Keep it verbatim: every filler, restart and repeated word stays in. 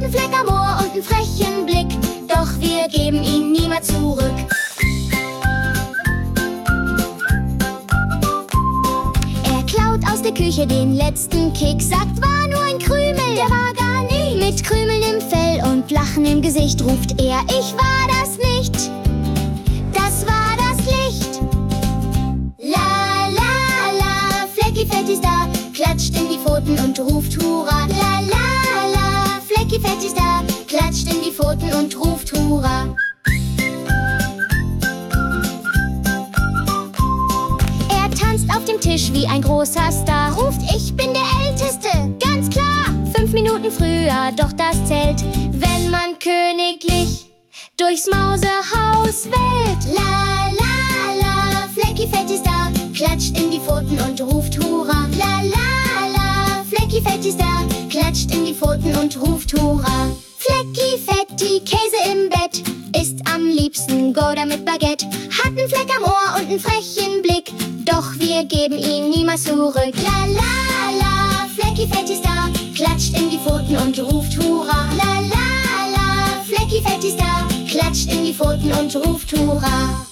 einen Fleck am Ohr und einen frechen Blick, doch wir geben ihn niemals zurück. Er klaut aus der Küche den letzten Keks, sagt, war nur ein Krümel, der war gar nicht. Mit Krümeln im Fell und Lachen im Gesicht ruft er, ich war das nicht, das war das Licht. La la la, Flecki Fett ist da, klatscht in die Pfoten und ruft Hurra. La la la, Flecki Fett ist da, klatscht in die Pfoten und ruft Hurra. Er tanzt auf dem Tisch wie ein großer Star, ruft, ich bin der Älteste, ganz klar. Fünf Minuten früher, doch das zählt, wenn man königlich durchs Mausehaus wählt. La la la, Flecki Fett ist da, klatscht in die Pfoten und ruft Hurra. La la la, Flecki Fett ist da, klatscht in die Pfoten und ruft Hurra. Flecki Fetti, Käse im Bett, isst am liebsten Gouda mit Baguette. Hat einen Fleck am Ohr und einen frechen Blick, doch wir geben ihn niemals zurück. La la la, Flecki Fett ist da, klatscht in die Pfoten und ruft Hurra. La la la, Flecki Fett ist da, klatscht in die Pfoten und ruft Hurra.